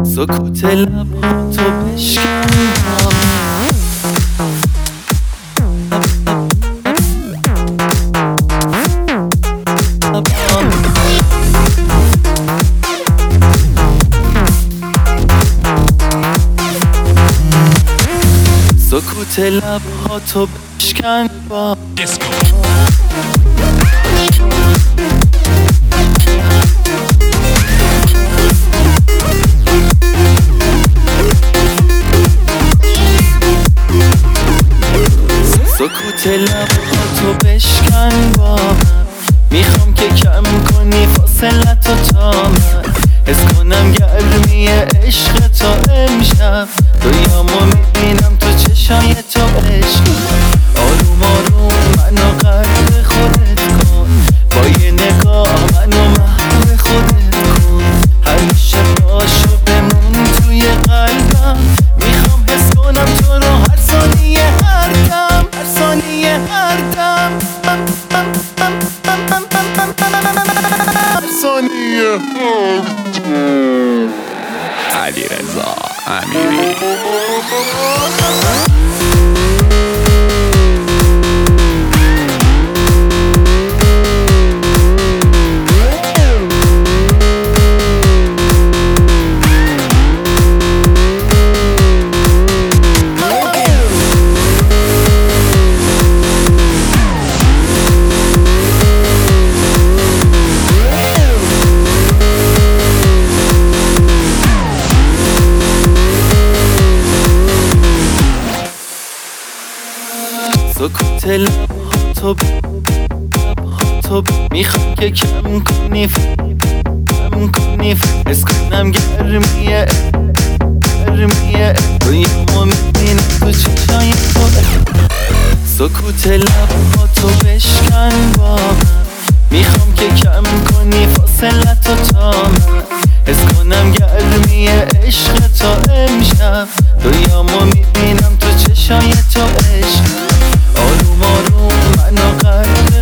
سکوت لباتو بشکن سکوت لباتو بشکن با سکوت لباتو بشکن با میخوام که کم کنی فاصلتو تا من حس کنم گرمی عشق تا امشب رویامو میبینم تو چشای تو عشق آروم آروم منو قرب خودت کن با یه نگاه منو محو خودت کن همیشه باشو بمون توی قلبم میخوام حس کنم تو رو هر ثانیه هر دم هر ثانیه هر دم هر ثانیه علیرضا امیری سکوت لباتو میخوام که کم کنی حس کنم گرمی رویامو میبینم تو چشای تو سکوت لباتو بشکن با میخوام که کم کنی فاصلتو تا من حس کنم گرمی عشق تا امشب رویامو میبینم تو چشای تو عشق آروم آروم منو قرب